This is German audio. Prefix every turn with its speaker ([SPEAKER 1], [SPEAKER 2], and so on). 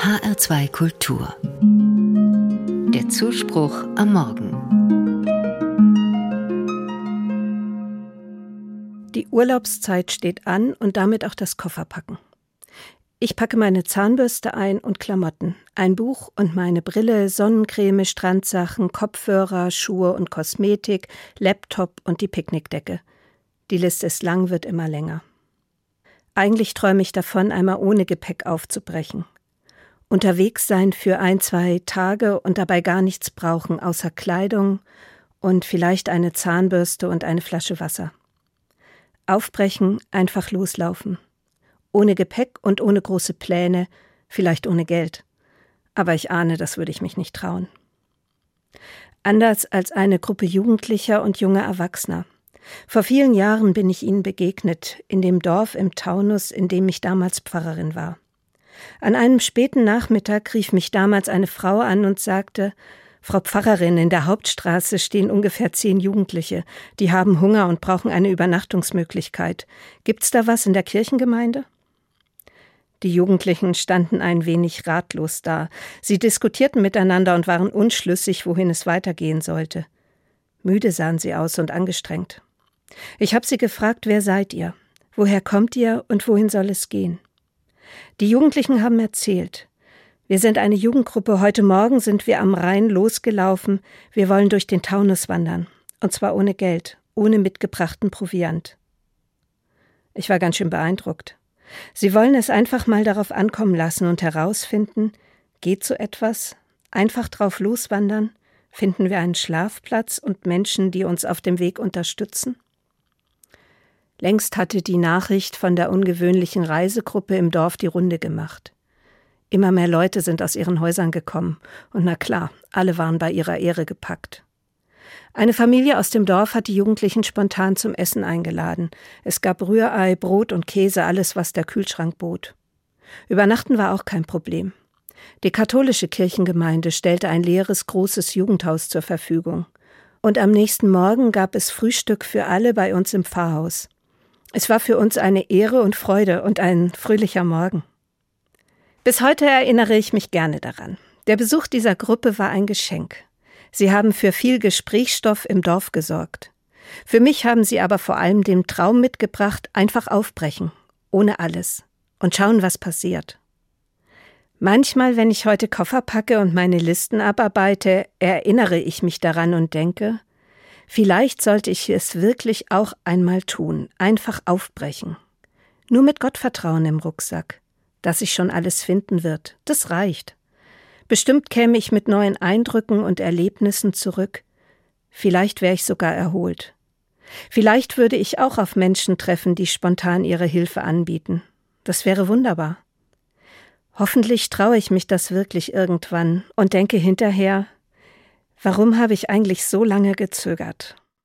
[SPEAKER 1] HR2 Kultur. Der Zuspruch am Morgen.
[SPEAKER 2] Die Urlaubszeit steht an und damit auch das Kofferpacken. Ich packe meine Zahnbürste ein und Klamotten, ein Buch und meine Brille, Sonnencreme, Strandsachen, Kopfhörer, Schuhe und Kosmetik, Laptop und die Picknickdecke. Die Liste ist lang, wird immer länger. Eigentlich träume ich davon, einmal ohne Gepäck aufzubrechen. Unterwegs sein für 1-2 Tage und dabei gar nichts brauchen, außer Kleidung und vielleicht eine Zahnbürste und eine Flasche Wasser. Aufbrechen, einfach loslaufen. Ohne Gepäck und ohne große Pläne, vielleicht ohne Geld. Aber ich ahne, das würde ich mich nicht trauen. Anders als eine Gruppe Jugendlicher und junger Erwachsener. Vor vielen Jahren bin ich ihnen begegnet, in dem Dorf im Taunus, in dem ich damals Pfarrerin war. An einem späten Nachmittag rief mich damals eine Frau an und sagte: »Frau Pfarrerin, in der Hauptstraße stehen ungefähr 10 Jugendliche. Die haben Hunger und brauchen eine Übernachtungsmöglichkeit. Gibt's da was in der Kirchengemeinde?« Die Jugendlichen standen ein wenig ratlos da. Sie diskutierten miteinander und waren unschlüssig, wohin es weitergehen sollte. Müde sahen sie aus und angestrengt. Ich habe sie gefragt: »Wer seid ihr? Woher kommt ihr und wohin soll es gehen?« Die Jugendlichen haben erzählt: »Wir sind eine Jugendgruppe, heute Morgen sind wir am Rhein losgelaufen, wir wollen durch den Taunus wandern. Und zwar ohne Geld, ohne mitgebrachten Proviant.« Ich war ganz schön beeindruckt. Sie wollen es einfach mal darauf ankommen lassen und herausfinden: Geht so etwas? Einfach drauf loswandern? Finden wir einen Schlafplatz und Menschen, die uns auf dem Weg unterstützen? Längst hatte die Nachricht von der ungewöhnlichen Reisegruppe im Dorf die Runde gemacht. Immer mehr Leute sind aus ihren Häusern gekommen. Und na klar, alle waren bei ihrer Ehre gepackt. Eine Familie aus dem Dorf hat die Jugendlichen spontan zum Essen eingeladen. Es gab Rührei, Brot und Käse, alles, was der Kühlschrank bot. Übernachten war auch kein Problem. Die katholische Kirchengemeinde stellte ein leeres, großes Jugendhaus zur Verfügung. Und am nächsten Morgen gab es Frühstück für alle bei uns im Pfarrhaus. Es war für uns eine Ehre und Freude und ein fröhlicher Morgen. Bis heute erinnere ich mich gerne daran. Der Besuch dieser Gruppe war ein Geschenk. Sie haben für viel Gesprächsstoff im Dorf gesorgt. Für mich haben sie aber vor allem den Traum mitgebracht: einfach aufbrechen, ohne alles, und schauen, was passiert. Manchmal, wenn ich heute Koffer packe und meine Listen abarbeite, erinnere ich mich daran und denke: Vielleicht sollte ich es wirklich auch einmal tun, einfach aufbrechen. Nur mit Gottvertrauen im Rucksack, dass sich schon alles finden wird, das reicht. Bestimmt käme ich mit neuen Eindrücken und Erlebnissen zurück. Vielleicht wäre ich sogar erholt. Vielleicht würde ich auch auf Menschen treffen, die spontan ihre Hilfe anbieten. Das wäre wunderbar. Hoffentlich traue ich mich das wirklich irgendwann und denke hinterher: Warum habe ich eigentlich so lange gezögert?